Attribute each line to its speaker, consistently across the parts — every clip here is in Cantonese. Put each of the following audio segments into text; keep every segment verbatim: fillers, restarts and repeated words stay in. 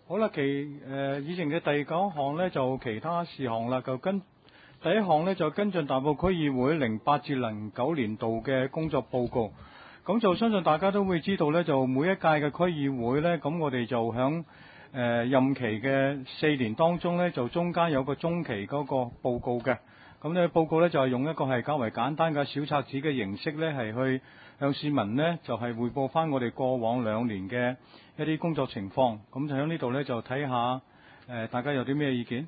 Speaker 1: 好啦，其誒、呃、以前嘅第九項呢，就其他事項啦，就跟第一項呢，就跟進大埔區議會零八至零九年度嘅工作報告。咁就相信大家都會知道呢，就每一屆嘅區議會呢，咁我哋就響誒、呃、任期嘅四年當中呢，就中間有個中期嗰個報告嘅。咁呢報告呢，就係、是、用一個係較為簡單嘅小冊子嘅形式呢，係去向市民呢，就係、是、匯報翻我哋過往兩年嘅一啲工作情況。咁就喺呢度呢，就睇下誒、呃、大家有啲咩意見。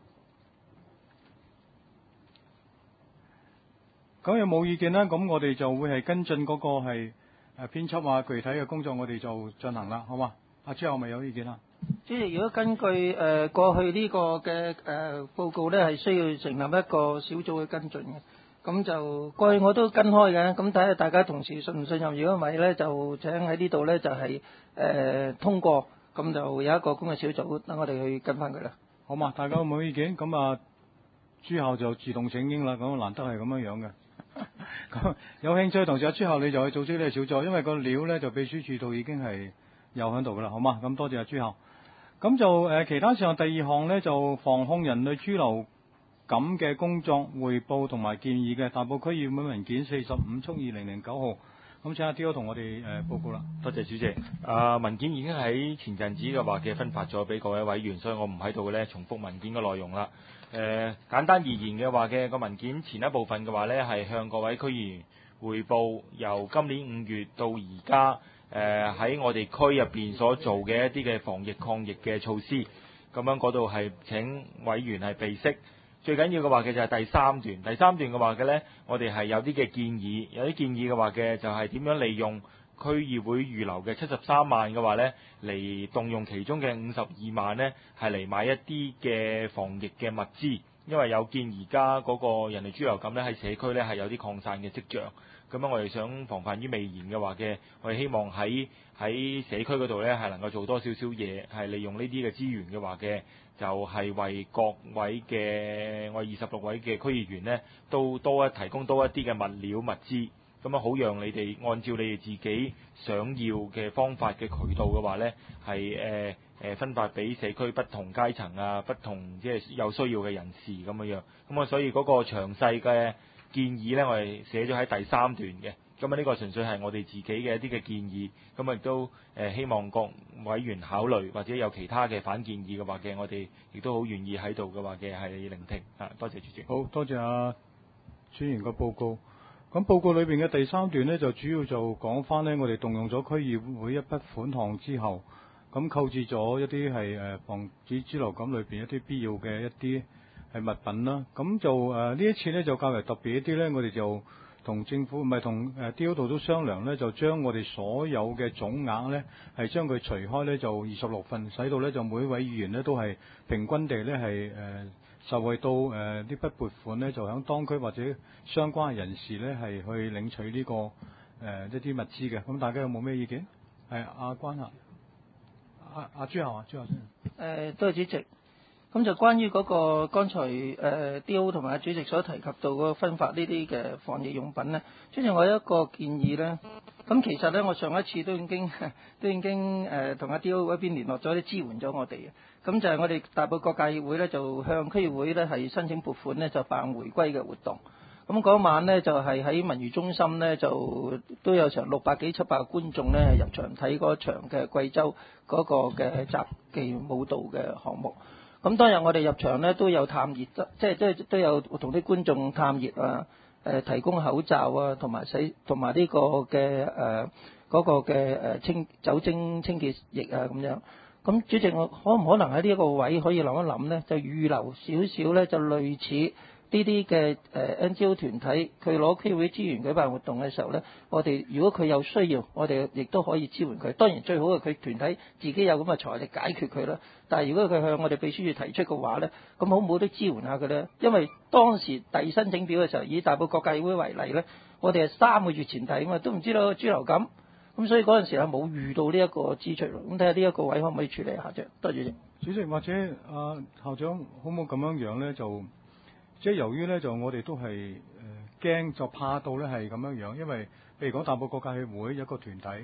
Speaker 1: 咁有冇意見呢？咁我哋就會係跟進嗰個係誒編輯啊，具體嘅工作我哋就進行啦，好嘛？阿朱，係咪有意見啊？
Speaker 2: 主席，如果根據誒、呃、過去呢個嘅誒、呃、報告呢，係需要成立一個小組去跟進嘅。咁就過去我都跟開嘅，咁睇下大家同事信唔信任。如果唔係呢，就請喺呢度呢，就係、是、誒、呃、通過，咁就有一個咁嘅小組，等我哋去跟翻佢啦。
Speaker 1: 好嘛？大家有冇意見？咁啊，朱校就自動請纓啦。咁難得係咁樣樣嘅。咁有興趣同事阿朱校你就去組織呢個小組，因為個料呢，就秘書處度已經係有喺度噶啦，好嘛？咁多謝阿朱校。咁就誒、呃、其他上第二項呢，就防控人類豬流感嘅工作彙報同埋建議嘅大埔區議會文件四十五速二零零九號。咁請阿 D O 同我哋誒、呃、報告啦。
Speaker 3: 多謝主席。啊、呃、文件已經喺前陣子嘅話嘅分發咗俾各位委員，所以我唔喺度咧重複文件嘅內容啦。誒、呃、簡單而言嘅話嘅個文件前一部分嘅話呢，係向各位區議員彙報由今年五月到而家誒喺我哋區入邊所做嘅一啲嘅防疫抗疫嘅措施。咁樣嗰度係請委員係備悉。最緊要嘅話嘅就係第三段，第三段嘅話嘅呢，我哋係有啲嘅建議，有啲建議嘅話嘅就係點樣利用區議會預留嘅七十三萬嘅話呢，嚟動用其中嘅五十二萬呢，係嚟買一啲嘅防疫嘅物資，因為有見而家嗰個人類豬流感呢，喺社區呢係有啲擴散嘅跡象，咁樣我哋想防範於未然嘅話嘅，我哋希望喺喺社區嗰度呢，係能夠做多少少嘢，係利用呢啲嘅資源嘅話嘅。就係為各位嘅我二十六位嘅區議員呢，都多一提供多一啲嘅物料物資，咁樣好讓你哋按照你哋自己想要嘅方法嘅渠道嘅話呢，係誒誒分發俾社區不同階層啊，不同即係有需要嘅人士咁樣樣。咁啊，所以嗰個詳細嘅建議呢，我哋寫咗喺第三段嘅。咁啊，呢個純粹係我哋自己嘅一啲嘅建議，咁啊亦都誒希望各委員考慮，或者有其他嘅反建議嘅話嘅，我哋亦都好願意喺度嘅話嘅係聆聽啊。多謝主席。
Speaker 1: 好多謝阿專員嘅報告。咁報告裏邊嘅第三段呢，就主要就講翻呢，我哋動用咗區議會一筆款項之後，咁購置咗一啲係誒防止豬流感裏邊一啲必要嘅一啲係物品啦。咁就誒呢、呃、一次呢，就較為特別一啲呢，我哋就。同政府唔係同誒 D O 度都商量呢，就將我哋所有嘅總額呢，係將佢除開呢，就二十六份，使到呢，就每一位議員呢，都係平均地呢，係誒、呃、受惠到誒呢筆撥款呢，就響當區或者相關人士呢，係去領取呢、這個誒、呃、一啲物資嘅。咁大家有冇咩意見？係阿關啊，阿阿朱校啊，朱校先。誒、
Speaker 2: 呃，多謝主席。咁就關於嗰個剛才誒、呃、D O 同埋主席所提及到嗰個分發呢啲嘅防疫用品呢，主席我有一個建議呢。咁其實呢，我上一次都已經都已經誒同阿 D O 嗰邊聯絡咗，啲支援咗我哋嘅。咁就係我哋大埔各界議會呢，就向區議會呢係申請撥款呢，就辦回歸嘅活動。咁嗰晚呢，就係、是、喺文娛中心呢，就都有成六百幾七百個觀眾呢入場睇嗰場嘅貴州嗰個嘅雜技舞蹈嘅項目。咁當日我哋入場咧都有探熱，即係都都有同啲觀眾探熱啊，誒、呃、提供口罩啊，同埋洗同埋呢個嘅誒嗰個嘅誒清酒精清潔液啊咁樣。咁主席，我可唔可能喺呢一個位可以諗一諗咧，就預留少少咧，就類似呢啲嘅誒 N G O 團體，佢攞區會資源舉辦活動嘅時候咧，我哋如果佢有需要，我哋亦都可以支援佢。當然最好係佢團體自己有咁嘅財力解決佢啦。但係如果佢向我哋秘書處提出嘅話咧，咁好唔好都支援下佢咧？因為當時遞申請表嘅時候，以大埔各界議會為例咧，我哋係三個月前遞啊嘛，都唔知道豬流感，咁所以嗰陣時係冇遇到呢一個支出咯。咁睇下呢一個位可唔可以處理下啫？多謝主席。
Speaker 1: 主席或者阿、呃、校長，可唔可以咁樣樣咧？就即係由於咧，就我哋都係誒驚，就怕到咧係咁樣樣，因為譬如講大埔各界議會一個團體，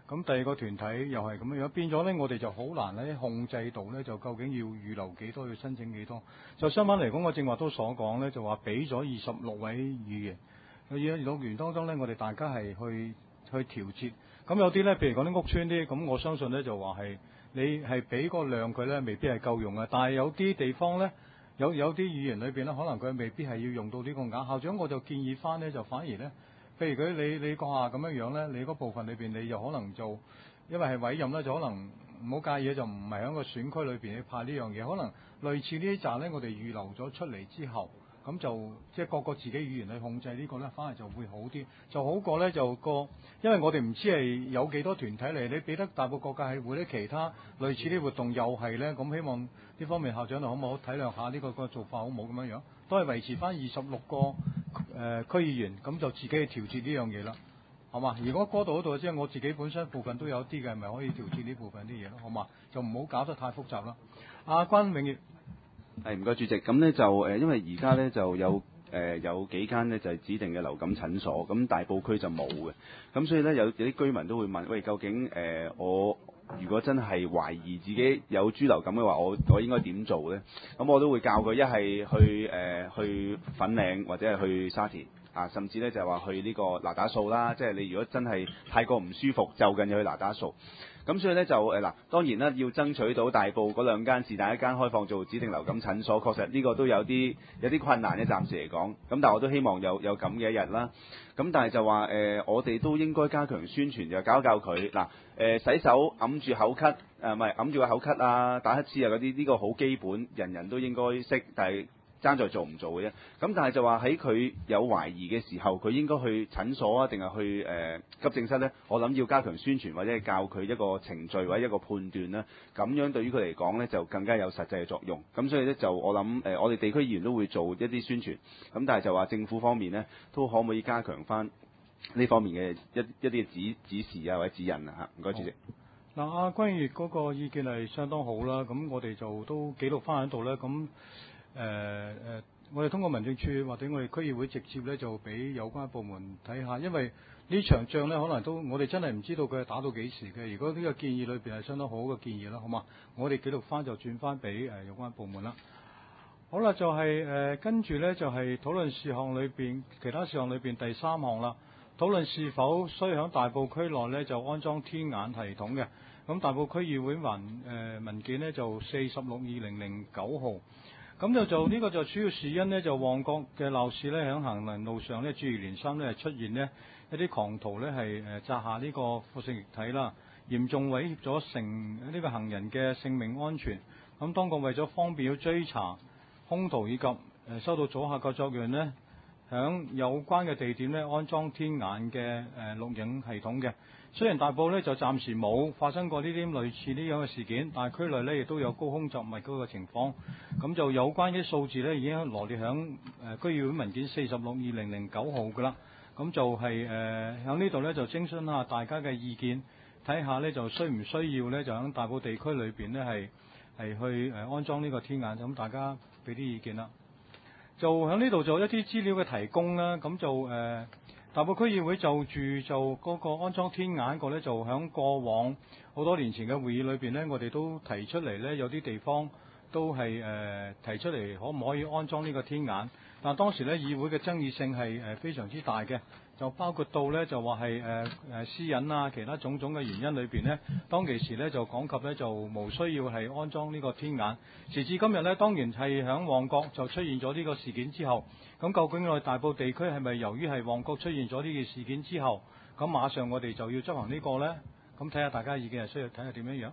Speaker 1: 咁第二個團體又係咁樣樣，變咗咧，我哋就好難喺控制度咧，就究竟要預留幾多，要申請幾多。就相反嚟講，我正話都所講咧，就話俾咗二十六位議員，喺議員當中咧，我哋大家係去去調節。咁有啲咧，譬如講啲屋邨啲，咁我相信咧就話係你係俾個量佢咧，未必係夠用嘅。但係有啲地方咧，有有啲議員裏邊咧，可能佢未必係要用到呢個額。校長我就建議翻咧，就反而咧。譬如佢你你閣下咁樣樣咧，你嗰部分裏邊你就可能就因為係委任咧，就可能唔好介意，就唔係喺個選區裏邊去派呢樣嘢。可能類似呢啲站咧，我哋預留咗出嚟之後，咁就即係個個自己語言去控制呢個咧，反而就會好啲，就好過咧就個，因為我哋唔知係有幾多團體嚟，你俾得大埔各界係會啲其他類似啲活動又係咧，咁希望呢方面校長就可唔可以體諒下呢個個做法好唔好咁樣樣，都係維持翻二十六個誒、呃、區議員，咁就自己去調節呢樣嘢啦，好嘛？如果嗰度嗰度即係我自己本身部分都有啲嘅，係咪可以調節呢部分啲嘢咯？好嘛？就唔好搞得太複雜啦。阿關永業。
Speaker 4: 係唔該主席，咁呢就誒，因為而家呢就有誒、呃、有幾間呢就係指定嘅流感診所，咁大埔區就冇嘅，咁所以呢，有有啲居民都會問，喂，究竟誒、呃、我如果真係懷疑自己有豬流感嘅話，我我應該點做呢？咁我都會教佢一係去誒、呃、去粉嶺或者係去沙田啊，甚至呢就係話去呢個嗱打素啦，即係你如果真係太過唔舒服，就近就去嗱打素。咁所以咧就誒嗱，當然啦，要爭取到大埔嗰兩間是但一間開放做指定流感診所，確實呢個都有啲有啲困難嘅，暫時嚟講。咁但係我都希望有有咁嘅一日啦。咁但係就話誒、呃，我哋都應該加強宣傳，就教教佢嗱誒洗手揞住口咳，誒唔係揞住個口咳啊，打乞嗤啊嗰啲，呢個好基本，人人都應該識，但係爭在做唔做嘅啫。咁但係就話喺佢有懷疑嘅時候，佢應該去診所啊，定係去誒、呃、急症室呢？我諗要加強宣傳，或者係教佢一個程序或者一個判斷啦。咁樣對於佢嚟講呢，就更加有實際嘅作用。咁所以呢，就我諗誒、呃，我哋地區議員都會做一啲宣傳。咁但係就話政府方面呢，都可唔可以加強翻呢方面嘅一一啲指指示啊，或者指引啊嚇？唔該，主席。
Speaker 1: 嗱，阿關月嗰個意見係相當好啦。咁我哋就都記錄翻喺度咧。咁誒誒，我哋通過民政處或者我哋區議會直接咧，就俾有關部門睇下，因為呢場仗咧，可能都我哋真係唔知道佢係打到幾時嘅。如果呢個建議裏邊係相當好嘅建議啦，好嘛？我哋記錄翻就轉翻俾誒有關部門啦。好啦，就係、是、誒、呃、跟住咧就係、是、討論事項裏邊其他事項裏邊第三項啦，討論是否需喺大埔區內咧就安裝天眼系統嘅。咁大埔區議會文誒、呃、文件呢，就四十六二零零九號。咁就做呢、這個就主要是因呢，就旺角嘅鬧市咧，喺行人路上咧接二連三咧出現呢一啲狂徒咧係誒擲下呢個腐蝕液體啦，嚴重威脅咗成呢個行人嘅性命安全。咁當局為咗方便要追查兇徒以及誒收到阻嚇嘅作用呢，響有關嘅地點咧安裝天眼嘅誒錄影系統嘅。雖然大埔咧就暫時冇發生過呢啲類似呢樣嘅事件，但係區內咧亦都有高空雜物嗰個情況。咁就有關嘅數字咧已經羅列響誒區議會文件四十六二零零九號㗎啦。咁就係誒響呢度咧就徵詢下大家嘅意見，睇下咧就需唔需要咧就響大埔地區裏邊咧係係去誒安裝呢個天眼。咁大家俾啲意見啦。就響呢度做一啲資料嘅提供啦。咁就誒。呃大埔區議會就住就嗰個安裝天眼個咧，就響過往好多年前嘅會議裏邊呢，我哋都提出嚟呢，有啲地方都係誒、呃、提出嚟可唔可以安裝呢個天眼？但當時呢，議會嘅爭議性係誒非常之大嘅，就包括到呢，就話係誒誒私隱啊，其他種種嘅原因裏邊呢，當其時呢，就講及呢，就無需要係安裝呢個天眼。時至今日呢，當然係響旺角就出現咗呢個事件之後。咁究竟我哋大埔地區係咪由於係旺角出現咗呢件事件之後，咁馬上我哋就要執行呢個呢？咁睇下大家意見係需要睇下點樣樣。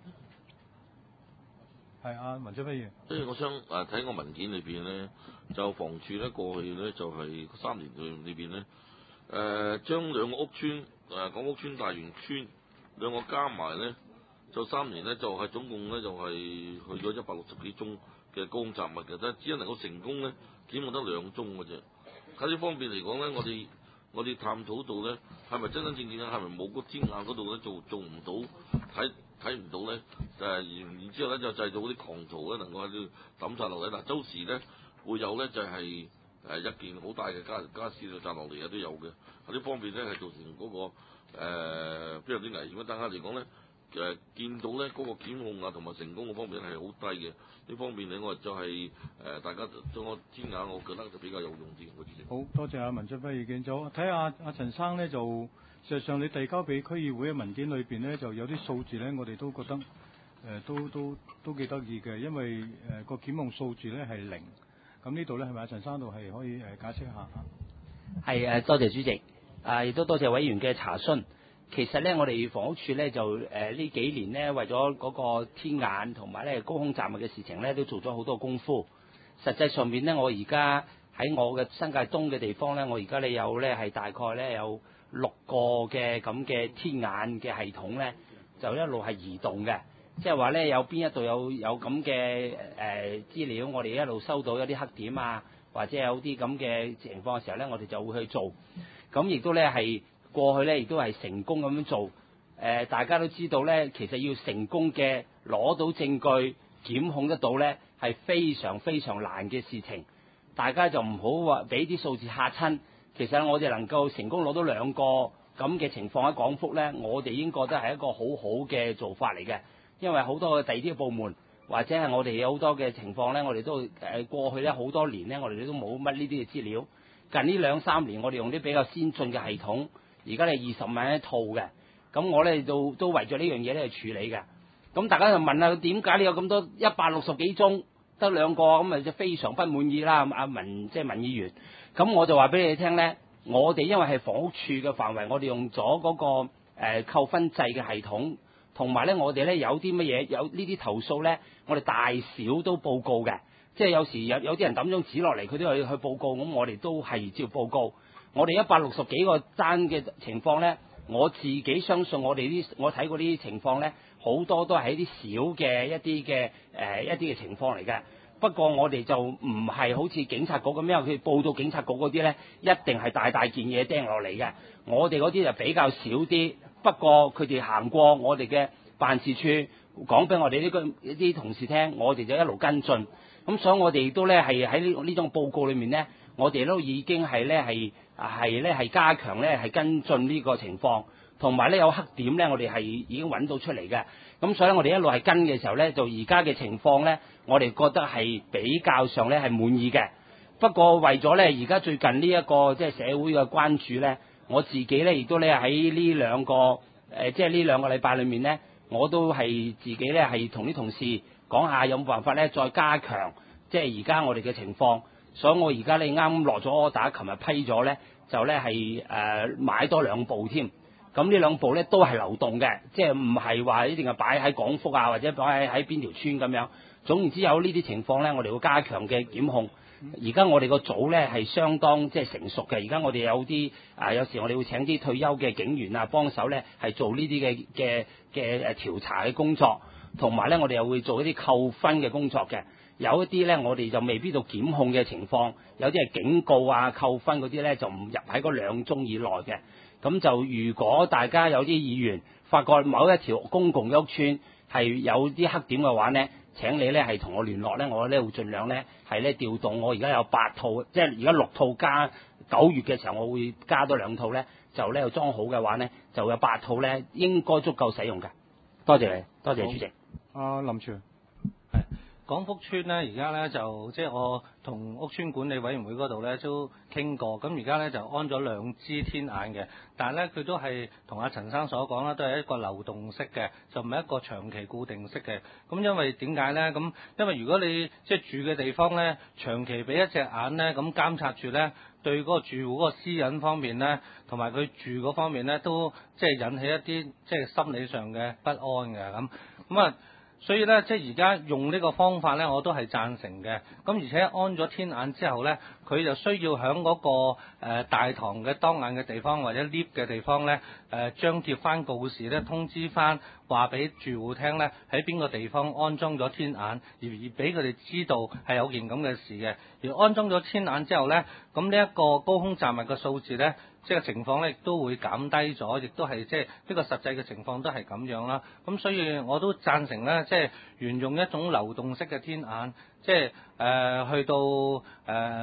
Speaker 1: 係啊，文章不如。
Speaker 5: 即係我想誒睇個文件裏邊呢，就房署咧過去呢，就係、是、三年裏裏邊呢，誒、呃、將兩個屋邨誒港屋邨大園邨兩個加埋呢，就三年呢，就係、是、總共呢，就係、是、去咗一百六十幾宗嘅高空雜物嘅，但係只能夠成功呢，檢獲得兩宗嘅啫。喺呢方面嚟講咧，我哋我哋探討到咧，係咪真真正正係咪冇個天眼嗰度咧做做唔到，睇睇唔到咧？誒，然之後咧就製造嗰啲狂徒咧，能夠喺度抌晒落嚟。嗱，周時咧會有咧就係誒一件好大嘅家家私就砸落嚟啊都有嘅。呢方面咧係造成嗰、那個誒非常之危險嘅。但係嚟講咧誒見到咧嗰、那個檢控啊同埋成功嘅方面係好低嘅。呢方面咧我就係、是、誒、呃、大家將個天眼，我覺得就比較有用啲。我主席
Speaker 1: 好多謝阿文俊輝意見。就睇下阿陳生咧，就事實上你遞交俾區議會嘅文件裏邊咧，就有啲數字咧，我哋都覺得誒、呃、都都都幾得意嘅，因為誒個、呃、檢控數字咧係零。咁呢度咧係咪阿陳生度係可以誒解釋下？
Speaker 6: 係誒，多謝主席，啊亦都多謝委員嘅查詢。其實咧，我哋房屋處咧就誒呢、呃、幾年咧，為咗嗰個天眼同埋咧高空雜物嘅事情咧，都做咗好多功夫。實際上面咧，我而家喺我嘅新界東嘅地方咧，我而家咧有咧係大概咧有六個嘅咁嘅天眼嘅系統咧，就一路係移動嘅。即係話咧，有邊一度有有咁嘅誒資料，我哋一路收到一啲黑點啊，或者有啲咁嘅情況嘅時候咧，我哋就會去做。咁亦都咧係過去咧，亦都係成功咁樣做。誒、呃，大家都知道咧，其實要成功嘅攞到證據檢控得到咧，係非常非常難嘅事情。大家就唔好話俾啲數字嚇親。其實我哋能夠成功攞到兩個咁嘅情況喺廣福咧，我哋已經覺得係一個好好嘅做法嚟嘅。因為好多嘅第二啲部門或者係我哋有好多嘅情況咧，我哋都誒過去咧好多年咧，我哋都冇乜呢啲嘅資料。近呢兩三年，我哋用啲比較先進嘅系統，而家咧二十萬一套嘅。咁我咧都都為咗呢樣嘢咧去處理嘅。咁大家就問啦，點解你有咁多一百六十幾宗得兩個咁啊？就非常不滿意啦，阿文即係文議員。咁我就話俾你聽咧，我哋因為係房屋處嘅範圍，我哋用咗嗰、那個誒、呃、扣分制嘅系統。同埋咧，我哋咧有啲乜嘢有呢啲投訴咧，我哋大小都報告嘅。即係有時有有啲人抌張紙落嚟，佢都去去報告，咁我哋都係照報告。我哋一百六十幾個單嘅情況咧，我自己相信我哋啲我睇過呢啲情況咧，好多都係一啲小嘅一啲嘅誒一啲嘅情況嚟嘅。不過我哋就唔係好似警察局咁樣，佢報到警察局嗰啲咧，一定係大大件嘢釘落嚟嘅。我哋嗰啲就比較少啲。不過佢哋行過我哋嘅辦事處，講俾我哋呢個呢啲同事聽，我哋就一路跟進。咁所以我哋亦都咧係喺呢呢種報告裏面咧，我哋都已經係咧係係咧係加強咧係跟進呢個情況，同埋咧有黑點咧，我哋係已經揾到出嚟嘅。咁所以我哋一路係跟嘅時候咧，就而家嘅情況咧，我哋覺得係比較上咧係滿意嘅。不過為咗咧而家最近呢一個即係社會嘅關注咧。我自己咧，亦都咧喺呢兩個誒、呃，即係呢兩個禮拜裏面咧，我都係自己咧係同啲同事講下有冇辦法咧再加強，即係而家我哋嘅情況。所以我而家咧啱落咗打，琴日批咗咧，就咧係誒買多兩部添。咁呢兩部咧都係流動嘅，即係唔係話一定係擺喺廣福啊，或者擺喺喺邊條村咁樣。總言之有呢啲情況咧，我哋會加強嘅檢控。而家我哋個組咧係相當即係成熟嘅。而家我哋有啲啊，有時我哋會請啲退休嘅警員啊幫手咧，係做呢啲嘅嘅嘅誒調查嘅工作，同埋咧我哋又會做一啲扣分嘅工作嘅。有一啲咧我哋就未必到檢控嘅情況，有啲係警告啊扣分嗰啲咧就唔入喺嗰兩宗以內嘅。咁就如果大家有啲議員發覺某一條公共屋邨係有啲黑點嘅話咧，請你咧係同我聯絡咧，我咧會盡量咧係咧調動。我而家有八套，即係而家六套加九月嘅時候，我會加多兩套咧，就咧裝好嘅話咧，就有八套咧應該足夠使用嘅。多謝你，多謝主席。
Speaker 1: 阿林全。
Speaker 7: 廣福邨咧，而家咧就即係我同屋邨管理委員會嗰度咧都傾過，咁而家咧就安咗兩支天眼嘅，但係咧佢都係同阿陳生所講啦，都係一個流動式嘅，就唔係一個長期固定式嘅。咁因為點解咧？咁因為如果你即係住嘅地方咧，長期俾一隻眼咧咁監察住咧，對嗰個住戶嗰個私隱方面咧，同埋佢住嗰方面咧，都即係引起一啲即係心理上嘅不安嘅咁。咁啊。所以咧，即係而家用呢個方法咧，我都係贊成嘅。咁而且安咗天眼之後咧，佢就需要喺嗰、那個、呃、大堂嘅當眼嘅地方或者 lift 嘅地方咧，誒、呃、張貼翻告示咧，通知翻話俾住戶聽咧，喺邊個地方安裝咗天眼，而而俾佢哋知道係有件咁嘅事嘅。而安裝咗天眼之後咧，咁呢一個高空雜物嘅數字咧，即係情況咧，亦都會減低咗，亦都係即係呢個實際嘅情況都係咁樣啦。咁所以我都贊成咧，即係沿用一種流動式嘅天眼，即係誒、呃、去到誒、呃、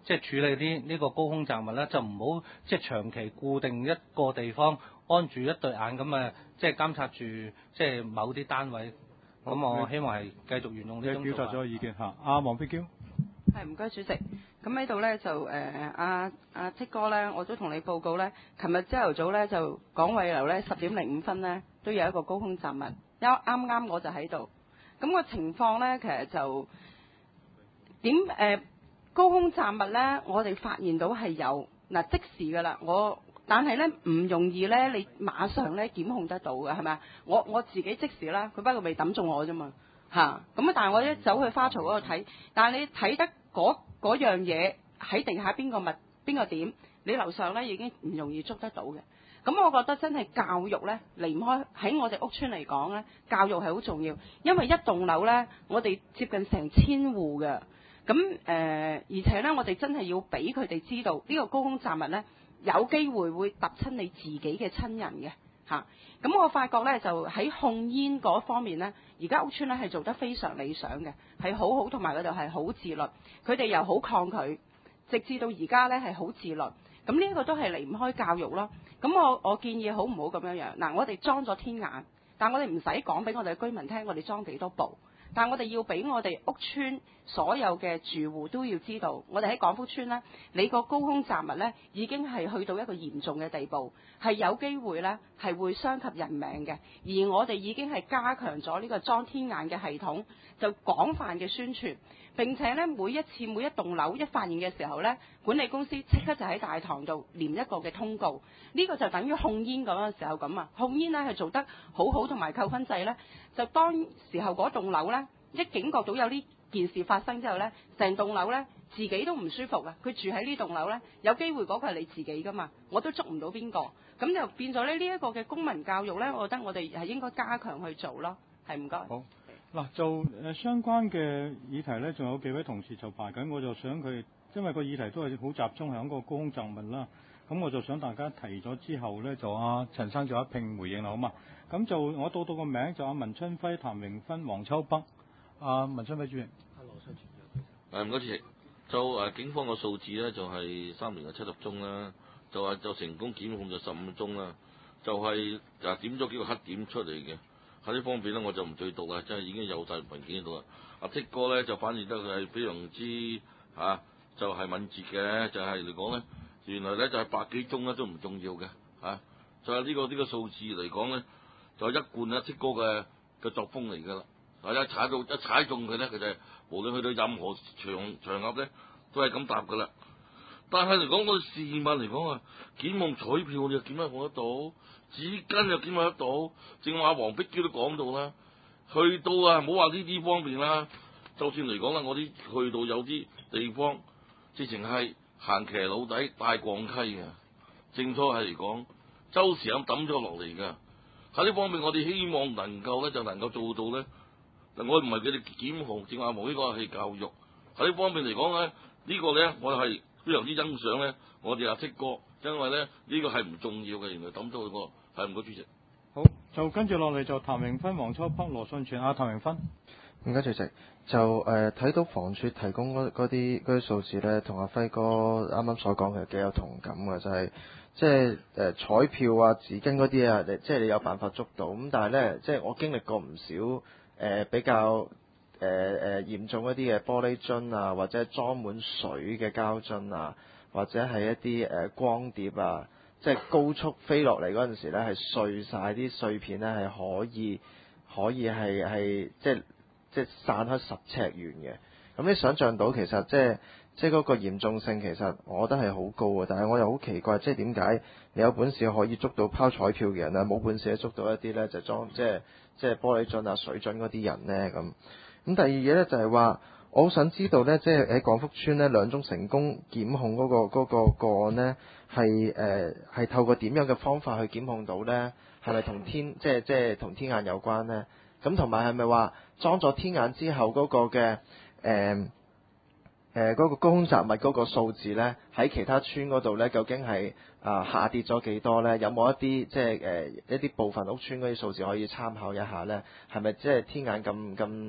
Speaker 7: 即係處理啲呢個高空雜物咧，就唔好即係長期固定一個地方安住一對眼咁啊，即係監察住即係某啲單位。咁我希望係繼續沿用呢種做法。
Speaker 1: 你表達咗意見嚇，阿黃碧嬌。
Speaker 8: 係唔該主席，咁喺度咧就誒阿阿戚哥咧，我都同你報告咧，琴日朝頭早咧就港惠樓咧十點零五分咧都有一個高空雜物，因啱啱我就喺度，咁、個情況咧其實就點誒、呃、高空雜物咧，我哋發現到係有嗱即時㗎啦，我但係咧唔容易咧，你馬上咧檢控得到嘅係咪啊？我我自己即時啦，佢不過未抌中我啫嘛。嚇咁啊！但係我一走去花槽嗰度睇，但係你睇得嗰嗰樣嘢喺地下邊個物邊個點，你樓上咧已經唔容易捉得到嘅。咁我覺得真係教育咧離唔開喺我哋屋邨嚟講咧，教育係好重要，因為一棟樓咧我哋接近成千戶嘅，咁誒、呃、而且咧我哋真係要俾佢哋知道呢個高空雜物咧有機會會揼親你自己嘅親人嘅。嚇！咁我發覺咧，就喺控煙嗰方面咧，而家屋邨咧係做得非常理想嘅，係好好，同埋佢哋係好自律，佢哋又好抗拒，直至到而家咧係好自律。咁呢一個都係離唔開教育咯。咁我我建議好唔好咁樣樣？嗱，我哋裝咗天眼，但我哋唔使講俾我哋嘅居民聽，我哋裝幾多部。但我哋要俾我哋屋邨所有嘅住戶都要知道，我哋喺廣福邨呢，你個高空雜物呢已經係去到一個嚴重嘅地步，係有機會呢係會傷及人命嘅。而我哋已經係加強咗呢個裝天眼嘅系統，就廣泛嘅宣傳。並且呢，每一次每一棟樓一發現嘅時候呢，管理公司即刻就喺大堂度黏一個嘅通告。呢個就等於控煙嗰個時候咁啊！控煙呢係做得好好，同埋扣分制呢，就當時候嗰棟樓呢，一警覺到有呢件事發生之後呢，成棟樓呢自己都唔舒服啊！佢住喺呢棟樓呢，有機會嗰個係你自己噶嘛，我都捉唔到邊個，咁就變咗咧呢一個嘅公民教育呢，我覺得我哋係應該加強去做咯，係唔該。
Speaker 1: 好嗱，就誒相關嘅議題呢，仲有幾位同事就排緊，我就想佢，因為個議題都係好集中喺個高空雜物啦，咁我就想大家提咗之後呢，就阿陳生就一併回應啦，好嘛？咁就我到到個名就阿文春輝、譚榮芬、黃秋北。阿文春輝主席，
Speaker 5: 誒唔該主席，就誒、呃、警方個數字咧就係、是、三年嘅七十宗啦，就話就成功檢控就十五宗啦，就係、是、誒點咗幾個黑點出嚟嘅，喺呢方面咧我就唔再讀啦，真係已經有晒文件喺度啦。阿戚哥咧就反映得佢係非常之嚇、啊，就係、是、敏捷嘅，就係嚟講咧，原來咧就係、是、百幾宗咧都唔重要嘅嚇、啊，就係、是、呢、這個呢、這個數字嚟講咧，就一貫阿戚哥嘅嘅作風嚟㗎啦。一踩到一踩中佢咧，佢就係無論去到任何場場合咧，都係咁答噶啦。但係嚟講，我哋市民嚟講啊，檢控彩票你又檢得得到，紙巾又檢得得到。正話黃碧嬌都講到啦，去到啊，唔好話呢啲方面啦，就算嚟講啦，我啲去到有啲地方，直情係行騎佬底大逛溪嘅，正所謂嚟講，周時咁抌咗落嚟㗎。喺呢方面，我哋希望能夠咧，就能夠做到咧。嗱，我唔係佢哋檢控，正話冇呢個係教育喺呢方面嚟講咧，呢個咧我係非常之欣賞咧，我哋阿戚哥，因為咧呢個係唔重要嘅，原來抌到個係唔該主席。
Speaker 1: 好，就跟住落嚟就譚榮芬、黃秋北、羅信全。阿譚榮芬，
Speaker 9: 唔該主席，就誒睇、呃、到房署提供嗰嗰啲嗰啲數字咧，同阿輝哥啱啱所講嘅幾有同感嘅，就係、是、即係誒彩票啊、紙巾嗰啲啊，即係你有辦法捉到，咁但係咧，即係我經歷過唔少。誒、呃、比較誒誒、呃呃、嚴重一啲嘅玻璃樽啊，或者裝滿水嘅膠樽啊，或者係一啲誒、呃、光碟啊，即係高速飛落嚟嗰陣時咧，係碎晒啲碎片咧，係可以可以係係即係即係散開十尺遠嘅。咁你想像到其實即係即係嗰個嚴重性，其實我覺得係好高嘅。但係我又好奇怪，即係點解你有本事可以捉到拋彩票嘅人啊，冇本事捉到一啲咧就裝即係。即係玻璃樽啊、水樽嗰啲人呢。咁。咁第二嘢呢，就係話，我好想知道呢，即係喺廣福邨呢兩宗成功檢控嗰、嗰個嗰、嗰個個案呢，係誒係透過點樣嘅方法去檢控到呢？係咪同天即係即係同天眼有關呢？咁同埋係咪話裝咗天眼之後嗰個嘅誒誒嗰個高空雜物嗰個數字呢，喺其他村嗰度呢，究竟係啊、呃、下跌咗幾多呢？有冇一啲即係誒、呃、一啲部分屋邨嗰啲數字可以參考一下呢？係咪即係天眼咁咁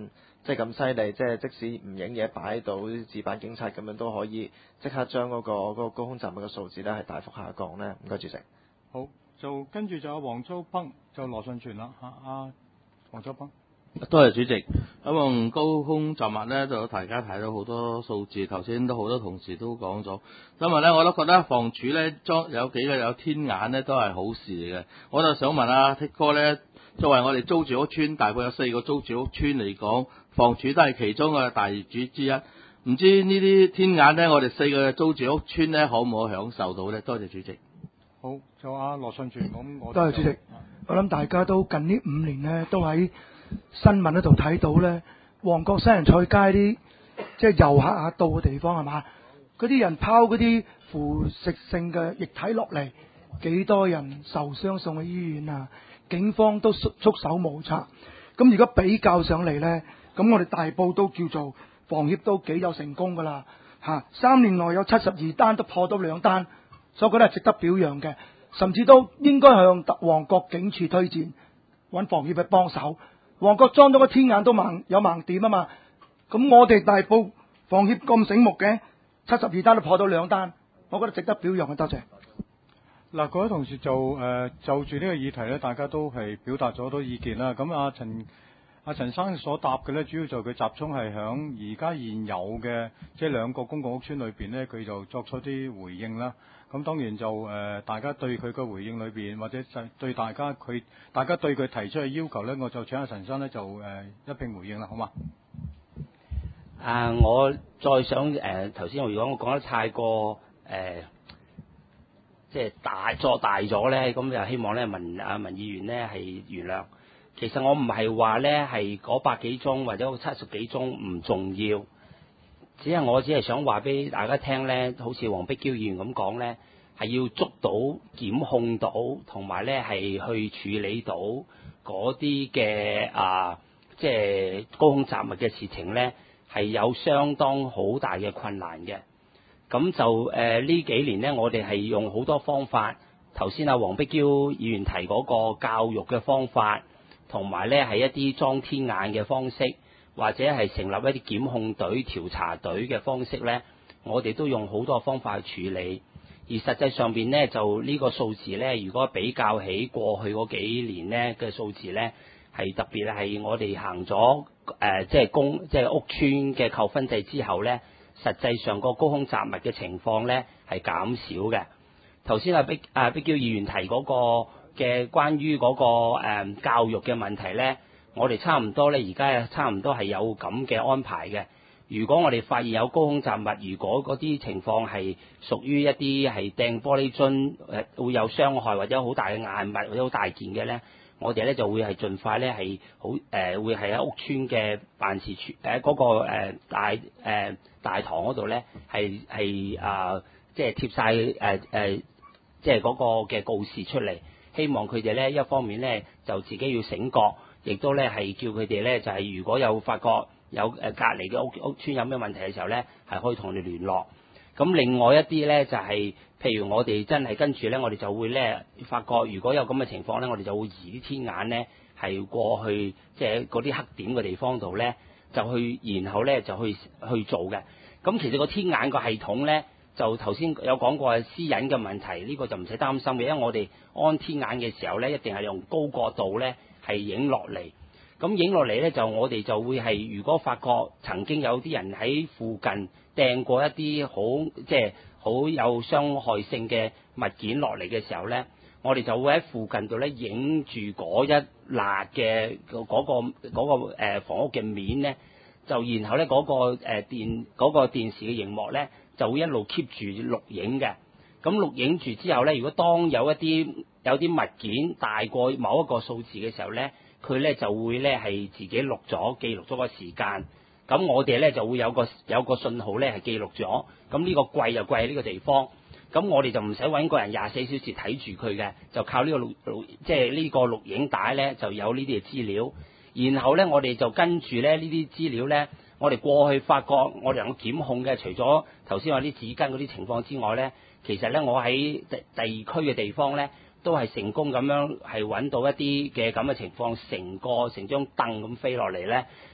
Speaker 9: 即係咁犀利，即係即使唔影嘢擺喺度，啲紙板警察咁樣都可以即刻將嗰、個嗰、個高空雜物嘅數字咧係大幅下降咧？唔該，主席。
Speaker 1: 好，就跟住就有黃秋北就羅信全啦嚇，阿黃秋北。
Speaker 10: 多謝主席。咁用高空雜物咧，就大家睇到好多數字，頭先都好多同事都講咗。今日咧，我都覺得房署咧裝有幾個有天眼咧，都係好事嚟嘅。我就想問阿 Tik 哥咧，作為我哋租住屋邨，大概有四個租住屋邨嚟講，房署都係其中嘅大業主之一。唔知呢啲天眼咧，我哋四個租住屋邨咧，可唔可以享受到咧？多謝主席。
Speaker 1: 好，就阿羅信全咁，我
Speaker 11: 多謝主席。我諗大家都近呢五年呢，都喺新聞嗰度睇到咧，旺角西洋菜街啲即係遊客啊到嘅地方係嘛？嗰啲人拋嗰啲腐蝕性嘅液體落嚟，幾多人受傷送去醫院啊！警方都束束手無策。咁如果比較上嚟咧，咁我哋大埔都叫做房協都幾有成功㗎啦嚇，三年內有七十二單都破到兩單，所以覺得係值得表揚嘅，甚至都應該向旺角警署推薦，揾房協去幫手。旺角裝咗個天眼都盲有盲點啊嘛，咁我哋大埔房協咁醒目嘅，七十二單都破到兩單，我覺得值得表揚啊！多謝。
Speaker 1: 嗱，各位同事就誒、呃、就住呢個議題咧，大家都係表達咗好多意見啦。咁阿陳阿陳生所答嘅咧，主要就佢集中係響而家現有嘅即係兩個公共屋邨裏邊咧，佢就作出啲回應啦。咁當然就誒、呃，大家對佢嘅回應裏邊，或者就對大家佢大家對佢提出嘅要求咧，我就請阿陳生咧就誒、呃、一併回應啦，好嘛？
Speaker 6: 啊，我再想誒頭先，我如果我講得太過誒、呃，即係大作大咗咧，咁就希望咧民啊民議員咧係原諒。其實我唔係話咧係嗰百幾宗或者七十幾宗唔重要。只係我只係想話俾大家聽咧，好似黃碧嬌議員咁講咧，係要捉到、檢控到，同埋咧係去處理到嗰啲嘅啊，即係高空雜物嘅事情咧，係有相當好大嘅困難嘅。咁就誒呢、呃、幾年咧，我哋係用好多方法。頭先阿黃碧嬌議員提嗰個教育嘅方法，同埋咧係一啲裝天眼嘅方式。或者係成立一啲檢控隊、調查隊嘅方式呢，我哋都用好多方法去處理。而實際上邊呢，就呢個數字呢，如果比較起過去嗰幾年呢嘅數字呢，係特別係我哋行咗誒，即係公即係屋邨嘅扣分制之後呢，實際上個高空雜物嘅情況呢係減少嘅。頭先阿碧阿碧嬌議員提嗰個嘅關於嗰個誒教育嘅問題呢。我哋差唔多咧，而家差唔多係有咁嘅安排嘅。如果我哋發現有高空雜物，如果嗰啲情況係屬於一啲係掟玻璃樽誒會有傷害或者好大嘅硬物或者好大件嘅咧，我哋咧就會係盡快咧係好誒會係喺屋邨嘅辦事處誒嗰個誒大誒大堂嗰度咧係係啊即係貼晒誒誒即係嗰個嘅告示出嚟，希望佢哋咧一方面咧就自己要醒覺。亦都咧係叫佢哋咧就係、是、如果有發覺有誒隔離嘅屋屋邨有咩問題嘅時候咧，係可以同你聯絡。咁另外一啲咧就係、是，譬如我哋真係跟住咧，我哋就會咧發覺如果有咁嘅情況咧，我哋就會移啲天眼咧係過去即係嗰啲黑點嘅地方度咧，就去然後咧就去去做嘅。咁其實個天眼個系統咧，就頭先有講過係私隱嘅問題，呢、這個就唔使擔心嘅，因為我哋安天眼嘅時候咧，一定係用高角度咧。係影落嚟，咁影落嚟咧就我哋就會係，如果發覺曾經有啲人喺附近掟過一啲好即係好有傷害性嘅物件落嚟嘅時候咧，我哋就會喺附近度咧影住嗰一笪嘅嗰個嗰、嗰個誒房屋嘅面咧，就然後咧嗰、嗰個誒電嗰、嗰個電視嘅熒幕咧就會一路 keep 住錄影嘅。咁錄影住之後咧，如果當有一啲有啲物件大過某一個數字嘅時候咧，佢咧就會咧係自己錄咗記錄咗個時間。咁我哋咧就會有個有個信號咧係記錄咗。咁呢個櫃就櫃喺呢個地方。咁我哋就唔使揾個人廿四小時睇住佢嘅，就靠呢個錄錄即係呢個錄影帶咧就有呢啲嘅資料。然後咧我哋就跟住咧呢啲資料咧，我哋過去發覺我哋能夠檢控嘅，除咗頭先話啲紙巾嗰啲情況之外咧。其實咧，我喺地區嘅地方咧，都係成功咁樣係揾到一啲嘅咁嘅情況，成個成張凳咁飛落嚟咧，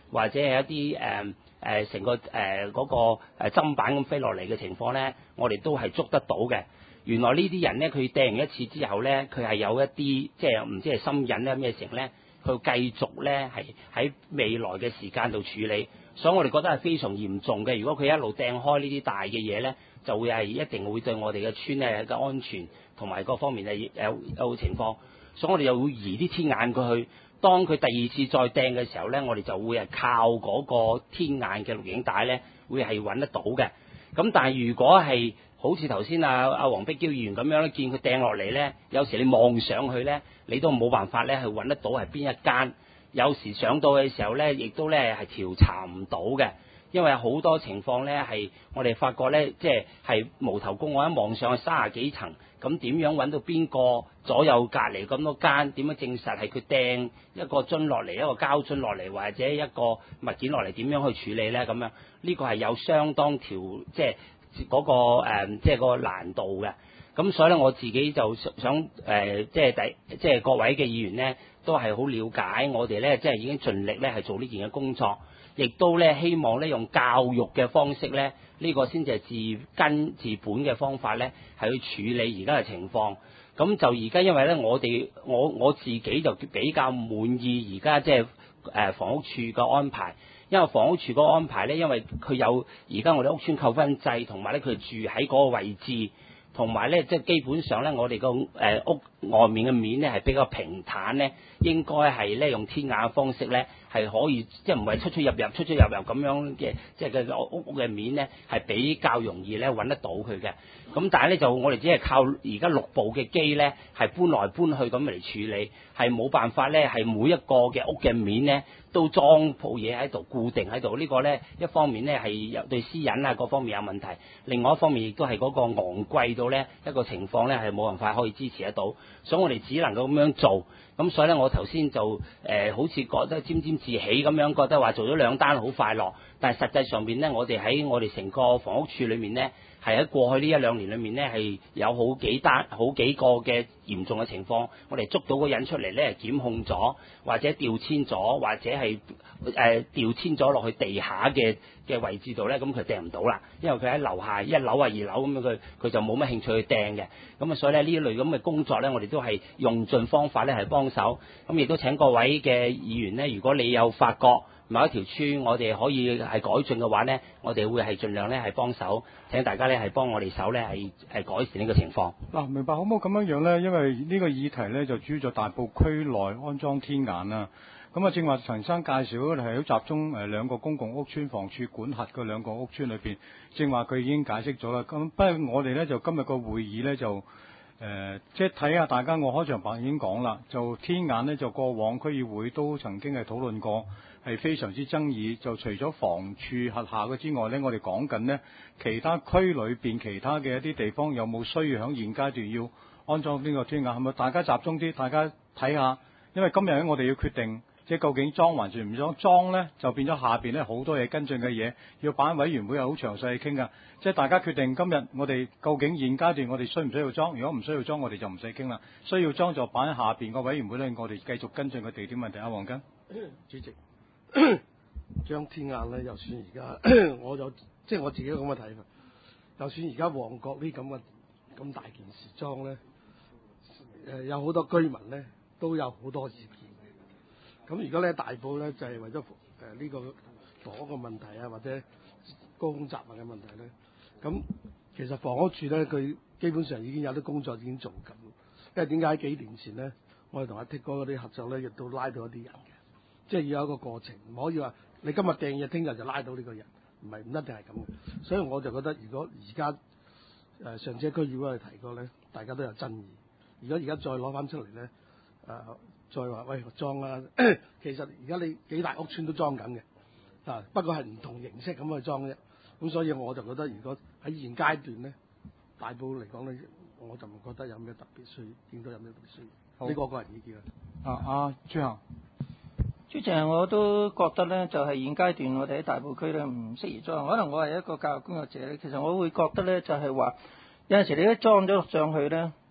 Speaker 6: 或者係一啲誒誒成個誒嗰、呃那個誒砧板咁飛落嚟嘅情況咧，我哋都係捉得到嘅。原來呢啲人咧，佢掟完一次之後咧，佢係有一啲即係唔知係心癮咧咩成咧，佢繼續咧係喺未來嘅時間度處理，所以我哋覺得係非常嚴重嘅。如果佢一路掟開呢啲大嘅嘢咧，就會係一定會對我哋嘅村咧嘅安全同埋各方面係有有情況，所以我哋又會移啲天眼過去。當佢第二次再掟嘅時候咧，我哋就會係靠嗰個天眼嘅錄影帶咧，會係揾得到嘅。咁但係如果係好似頭先阿阿黃碧嬌議員咁樣咧，見佢掟落嚟咧，有時你望上去咧，你都冇辦法咧去揾得到係邊一間。有時上到嘅時候咧，亦都咧係調查唔到嘅，因為好多情況咧係我哋發覺咧，即係係無頭公案，一望上去三十幾層，咁點樣揾到邊個左右隔離咁多間？點樣證實係佢掟一個樽落嚟，一個膠樽落嚟，或者一個物件落嚟，點樣去處理咧？咁樣呢個係有相當條即係嗰個誒，即係嗰個難度嘅。咁所以咧，我自己就想誒、呃，即係第即係各位嘅議員咧，都係好了解我哋咧，即係已經盡力咧係做呢件嘅工作，亦都咧希望咧用教育嘅方式咧，呢、這個先至係治根治本嘅方法咧，係去處理而家嘅情況。咁就而家因為咧，我哋我我自己就比較滿意而家即係誒房屋處嘅安排，因為房屋處個安排咧，因為佢有而家我哋屋邨扣分制，同埋咧佢住喺嗰個位置。同埋咧，即係基本上咧，我哋個誒屋外面嘅面咧係比較平坦咧，應該係咧用天眼嘅方式咧係可以，即係唔係出出入入、出出入入咁樣嘅，即係嘅屋屋嘅面咧係比較容易咧揾得到佢嘅。咁但係咧就我哋只係靠而家六部嘅機咧係搬來搬去咁嚟處理，係冇辦法咧係每一個嘅屋嘅面咧都裝鋪嘢喺度固定喺度。這個、呢個咧一方面咧係有對私隱啊各方面有問題，另外一方面亦都係嗰個昂貴到咧一個情況咧係冇辦法可以支持得到，所以我哋只能夠咁樣做。咁所以咧我頭先就誒、呃、好似覺得沾沾自喜咁樣，覺得話做咗兩單好快樂，但係實際上邊咧我哋喺我哋成個房屋處裏面咧。係喺過去呢一兩年裏面呢，係有好幾單、好幾個嘅嚴重嘅情況，我哋捉到個人出嚟呢，檢控咗，或者調遷咗，或者係誒調遷咗落去地下嘅嘅位置度呢。咁佢掟唔到啦，因為佢喺樓下一樓啊、二樓咁樣，佢佢就冇乜興趣去掟嘅。咁啊，所以呢呢一類咁嘅工作呢，我哋都係用盡方法呢係幫手。咁亦都請各位嘅議員呢，如果你有發覺某一條村我哋可以係改進嘅話呢，我哋會係盡量咧係幫手，請大家咧係幫我哋手咧係係改善呢個情況。
Speaker 1: 嗱、啊，明白好唔好咁樣樣咧？因為呢個議題咧就主要就大埔區內安裝天眼啦。咁啊，正話陳生介紹係好集中誒兩個公共屋邨房署管轄嘅兩個屋邨裏邊，正話佢已經解釋咗啦。咁不過我哋咧就今日個會議咧就誒、呃，即係睇下大家我開場白已經講啦，就天眼咧就過往區議會都曾經係討論過。係非常之爭議，就除咗房署轄下嘅之外呢，我哋講緊呢其他區裏邊其他嘅一啲地方有冇需要喺現階段要安裝呢個天眼？係咪大家集中啲，大家睇下？因為今日我哋要決定，即係究竟裝還是唔裝？裝呢就變咗下邊呢好多嘢跟進嘅嘢，要辦委員會係好詳細去傾㗎。即係大家決定今日我哋究竟現階段我哋需唔需要裝？如果唔需要裝，我哋就唔使傾啦。需要裝就擺喺下邊個委員會呢，我哋繼續跟進個地點問題。阿黃根
Speaker 12: 主席。張天眼咧，就算而家我有即係我自己咁嘅睇法，就算而家旺角呢咁嘅咁大件事裝咧，誒有好多居民咧都有好多意見。咁如果咧大埔咧就係、是、為咗誒呢個房屋嘅問題啊，或者高空雜物嘅問題咧，咁其實房屋處咧佢基本上已經有啲工作已經做緊。因為點解喺幾年前咧，我哋同阿剔哥嗰啲合作咧，亦都拉到一啲人嘅。即係要有一個過程，唔可以話你今日掟嘢，聽日就拉到呢個人，唔係唔一定係咁嘅。所以我就覺得，如果而家誒上次區議會提過咧，大家都有爭議。如果而家再攞翻出嚟咧，誒、呃、再話喂裝啊，其實而家你幾大屋邨都裝緊嘅，啊不過係唔同形式咁去裝啫。咁所以我就覺得，如果喺現階段咧，大埔嚟講咧，我就唔覺得有咩特別需要，應該有咩特別需要。呢個個人意見
Speaker 1: 啊。啊啊朱行。
Speaker 2: 主席，我都覺得咧，就係、是、現階段我哋喺大埔區咧唔適宜裝。可能我係一個教育工作者咧，其實我會覺得咧，就係、是、話有陣時你一裝咗上去咧，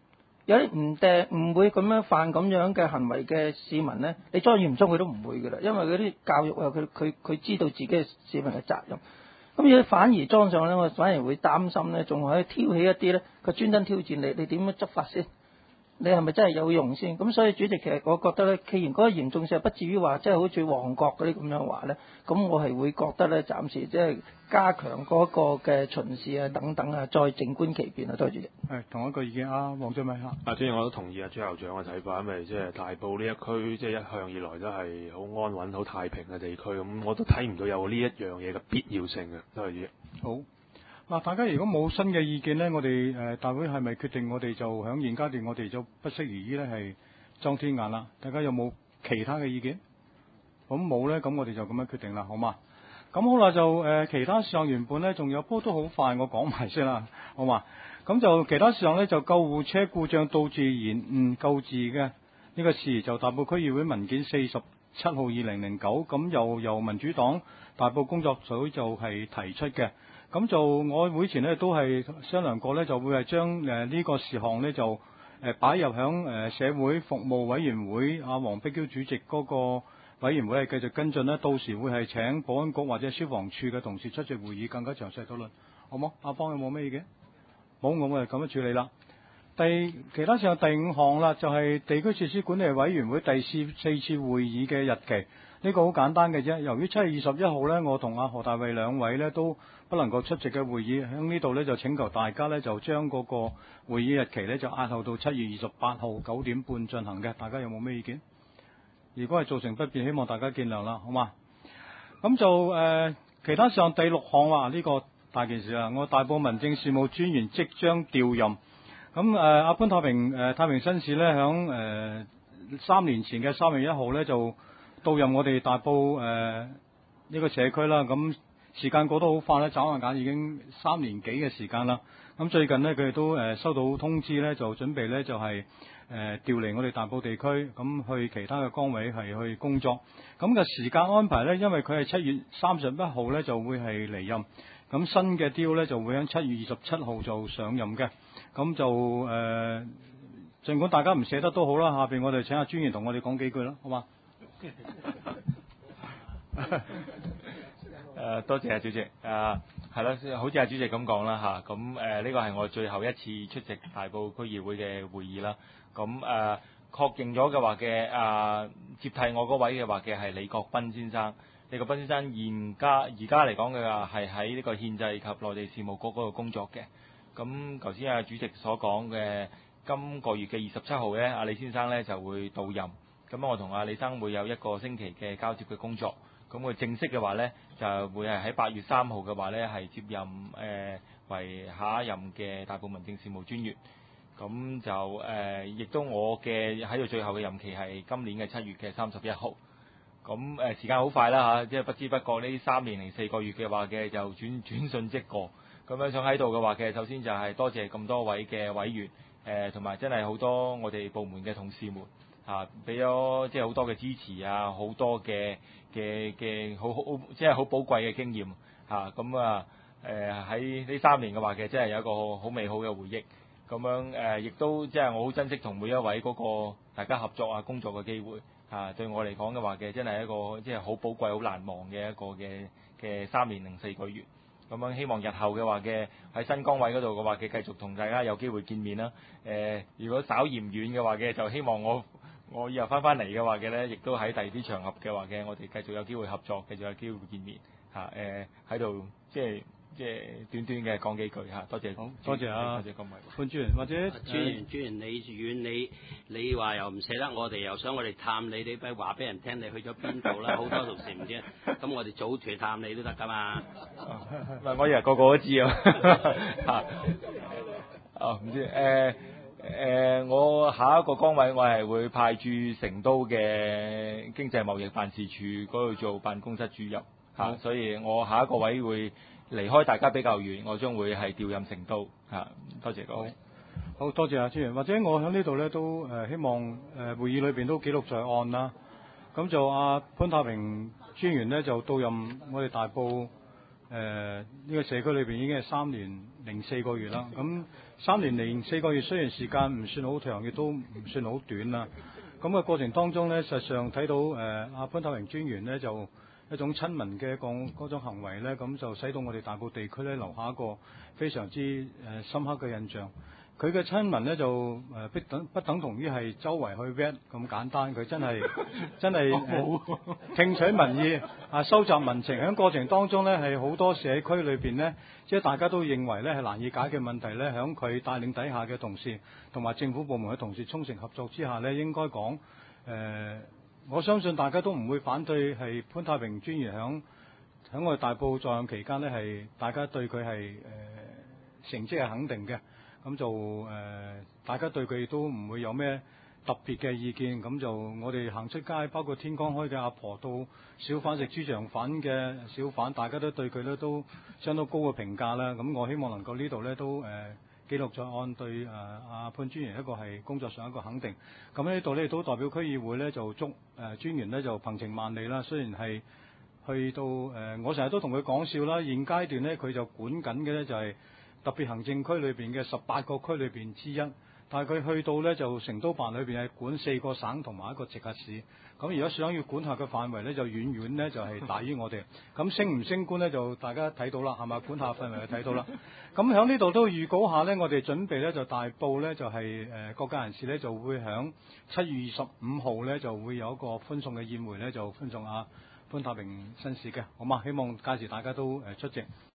Speaker 2: 有啲唔掟唔會咁樣犯咁樣嘅行為嘅市民咧，你裝嚴唔裝佢都唔會㗎啦，因為嗰啲教育啊，佢佢佢知道自己嘅市民嘅責任。咁如果反而裝上咧，我反而會擔心咧，仲可以挑起一啲咧，佢專登挑戰你，你點樣執法先？你係咪真係有用先？咁所以主席其實我覺得咧，既然嗰個嚴重性不至於話即係好似旺角嗰啲咁樣話咧，咁我係會覺得咧，暫時即係加強嗰個嘅巡視啊等等啊，再靜觀其變啊。多謝主席。
Speaker 1: 係同一個意見啊，黃俊偉嚇。
Speaker 13: 啊，主席我都同意啊朱校長嘅睇法，因為即係大埔呢一區即係一向以來都係好安穩、好太平嘅地區，咁我都睇唔到有呢一樣嘢嘅必要性嘅。多謝主席。
Speaker 1: 好。嗱，大家如果冇新嘅意見呢，我哋誒、呃、大會係咪決定我哋就響現階段我哋就不適宜於呢係裝天眼啦？大家有冇其他嘅意見？咁冇呢，咁我哋就咁樣決定啦，好嘛？咁好啦，就誒、呃、其他事項原本呢仲有，不過都好快，我講埋先啦，好嘛？咁就其他事項呢，就救護車故障導致延誤救治嘅呢個事，就大埔區議會文件四十七號二零零九，咁又由民主黨大埔工作組就係提出嘅。咁就我會前呢都係商量過呢，就會係將誒呢個事項呢就誒擺入響誒社會服務委員會阿黃碧嬌主席嗰個委員會係繼續跟進呢，到時會係請保安局或者消防處嘅同事出席會議，更加詳細討論，好冇？阿方有冇咩意見？冇，我咪咁樣處理啦。第其他事項第五項啦，就係、是、地區設施管理委員會第四四次會議嘅日期。呢個好簡單嘅啫，由於七月二十一號呢，我同阿何大衛兩位呢都不能夠出席嘅會議，喺呢度呢就請求大家呢就將嗰個會議日期呢就押後到七月二十八號九點半進行嘅。大家有冇咩意見？如果係造成不便，希望大家見諒啦，好嘛？咁就誒、呃、其他上第六項話呢、呢個大件事啊，我大埔民政事務專員即將調任。咁誒阿潘太平誒、呃、太平紳士呢，響誒、呃、三年前嘅三月一號呢就到任我哋大埔誒呢、呃、個社區啦，咁時間過得好快咧，眨下眼已經三年幾嘅時間啦。咁最近呢，佢哋都誒、呃、收到通知咧，就準備咧就係、是、誒、呃、調離我哋大埔地區，咁去其他嘅崗位係去工作。咁嘅時間安排咧，因為佢係七月三十一號咧就會係離任，咁新嘅雕咧就會喺七月二十七號就上任嘅。咁就誒、呃，儘管大家唔捨得都好啦，下邊我哋請阿專員同我哋講幾句啦，好嘛？
Speaker 3: 誒、呃，多謝啊，主席。誒、呃，係啦，好似阿主席咁講啦嚇，咁誒呢個係我最後一次出席大埔區議會嘅會議啦。咁誒、呃、確認咗嘅話嘅誒接替我嗰位嘅話嘅係李國斌先生。李國斌先生現家而家嚟講嘅話係喺呢個憲制及內地事務局嗰度工作嘅。咁頭先阿主席所講嘅今個月嘅二十七號咧，阿李先生咧就會到任。咁我同阿李生會有一個星期嘅交接嘅工作，咁佢正式嘅話呢，就會係喺八月三號嘅話呢，係接任誒、呃、為下一任嘅大埔民政事務專員。咁就誒，亦、呃、都我嘅喺度最後嘅任期係今年嘅七月嘅三十一號。咁誒、呃、時間好快啦嚇，即係不知不覺呢三年零四個月嘅話嘅就轉轉瞬即過。咁樣想喺度嘅話嘅，首先就係多謝咁多位嘅委員，誒同埋真係好多我哋部門嘅同事們。啊！俾咗即係好多嘅支持啊，好多嘅嘅嘅好好即係好寶貴嘅經驗嚇。咁啊誒喺呢三年嘅話嘅，真係有一個好美好嘅回憶。咁樣誒，亦、呃、都即係我好珍惜同每一位嗰個大家合作啊、工作嘅機會啊。對我嚟講嘅話嘅，真係一個即係好寶貴、好難忘嘅一個嘅嘅三年零四個月。咁樣希望日後嘅話嘅喺新崗位嗰度嘅話嘅，繼續同大家有機會見面啦。誒、呃，如果稍嫌遠嘅話嘅，就希望我。我以後翻翻嚟嘅話嘅咧，亦都喺第二啲場合嘅話嘅，我哋繼續有機會合作，繼續有機會見面嚇。誒喺度即係即係短短嘅講幾句嚇，多謝。好，
Speaker 1: 多謝啊，
Speaker 3: 多謝各位。
Speaker 1: 潘專員或者
Speaker 14: 專員專員，你遠你你話又唔捨得我哋，又想我哋探你，你咪話俾人聽你去咗邊度啦？好多同事唔知，咁我哋組團探你都得噶嘛。
Speaker 3: 唔係，我以為個個都知啊。嚇。哦，唔知誒。呃誒、呃，我下一個崗位我係會派駐成都嘅經濟貿易辦事處嗰度做辦公室主任嚇、啊，所以我下一個位會離開大家比較遠，我將會係調任成都嚇、啊。多謝各位。
Speaker 1: 好，好多謝阿專員，或者我喺呢度咧都誒、呃、希望誒、呃、會議裏邊都記錄在案啦。咁就阿、啊、潘太平專員呢，就到任我哋大埔呢、這個社區裏邊已經係三年零四個月啦。咁三年零四個月雖然時間唔算好長，亦都唔算好短啦。咁嘅過程當中呢，實際上睇到誒阿、呃、潘太榮專員呢，就一種親民嘅講嗰種行為呢，咁就使到我哋大埔地區呢留下一個非常之誒、呃、深刻嘅印象。佢嘅親民呢，就誒不等不等同於係周圍去 vet 咁簡單，佢真係真係、呃、聽取民意啊，收集民情。喺過程當中呢，係好多社區裏邊呢，即係大家都認為呢係難以解決問題呢，響佢帶領底下嘅同事同埋政府部門嘅同事衷誠合作之下呢，應該講誒、呃，我相信大家都唔會反對係潘太榮專員響響我哋大埔在任期間呢，係大家對佢係誒成績係肯定嘅。咁就誒、呃，大家對佢都唔會有咩特別嘅意見。咁就我哋行出街，包括天光開嘅阿婆到小販食豬腸粉嘅小販，大家都對佢咧都相當高嘅評價啦。咁我希望能夠呢度咧都誒、呃、記錄在案，對誒阿、呃、潘專員一個係工作上一個肯定。咁呢度咧都代表區議會咧就祝誒、呃、專員咧就鵬程萬里啦。雖然係去到誒、呃，我成日都同佢講笑啦。現階段咧佢就管緊嘅咧就係、是。特別行政區裏邊嘅十八個區裏邊之一，但係佢去到呢，就成都辦裏邊係管四個省同埋一個直轄市，咁如果想要管轄嘅範圍呢，就遠遠呢就係大於我哋。咁升唔升官呢，就大家睇到啦，係咪？管轄範圍就睇到啦。咁喺呢度都預告下呢，我哋準備呢就大埔呢，就係、是、誒各界人士呢，就會喺七月二十五號呢，就會有一個歡送嘅宴會呢，就歡送阿潘太榮紳士嘅，好嘛？希望屆時大家都誒出席。